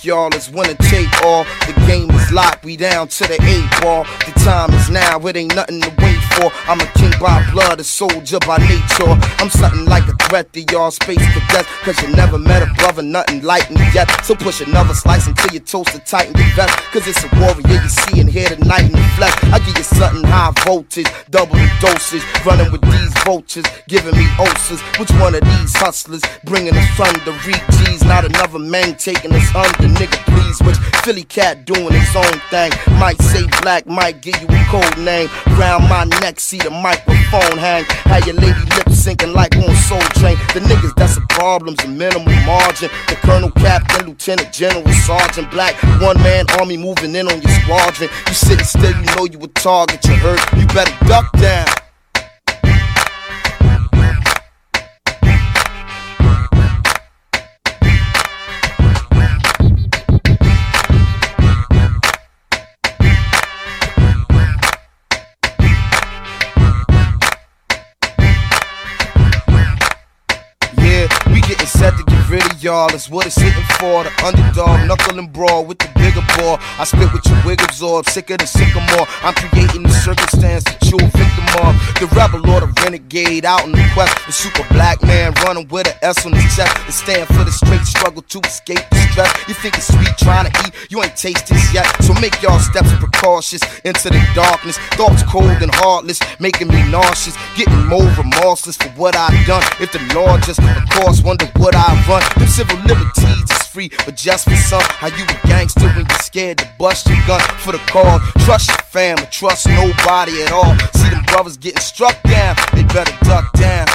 make y'all, it's winner take all. The game is locked, we down to the 8-ball. The time is now, it ain't nothing to wait for. I'm a king by blood, a soldier by nature. I'm something like a threat to y'all space cadets, cause you never met a brother, nothing like me yet. So push another slice until your toast are tight in your vest, cause it's a warrior you see and hear tonight in the flesh. I give you something high voltage, double the dosage, running with these vultures, giving me ulcers. Which one of these hustlers bringing us from the G's? Not another man taking us under, nigga please. Which Philly cat doing his own thing, might say black, might give you a code name. Round my neck, see the microphone hang. Had your lady lip syncing like on Soul Train. The niggas that's a problem's a minimal margin. The colonel, captain, lieutenant, general, sergeant, black, one-man army moving in on your squadron. You sitting still, you know you a target, you hurt, you better duck down. Getting set to get rid of y'all, that's what it's hitting for. The underdog, knuckle and brawl with the bigger ball. I spit with your wig absorbed, sicker than sycamore. I'm creating the circumstance that you're a victim of. The rebel or the renegade out in the quest. The super black man running with an S on his chest. To stand for the straight struggle to escape the stress. You think it's sweet trying to eat, you ain't tasted this yet. So make y'all steps precautious into the darkness. Thoughts cold and heartless, making me nauseous. Getting more remorseless for what I've done. If the Lord just, of course, wonder what I run. Them civil liberties is free, but just for some. How you a gangster when you're scared to bust your gun for the cause? Trust your fam, or trust nobody at all. See them brothers getting struck down, they better duck down.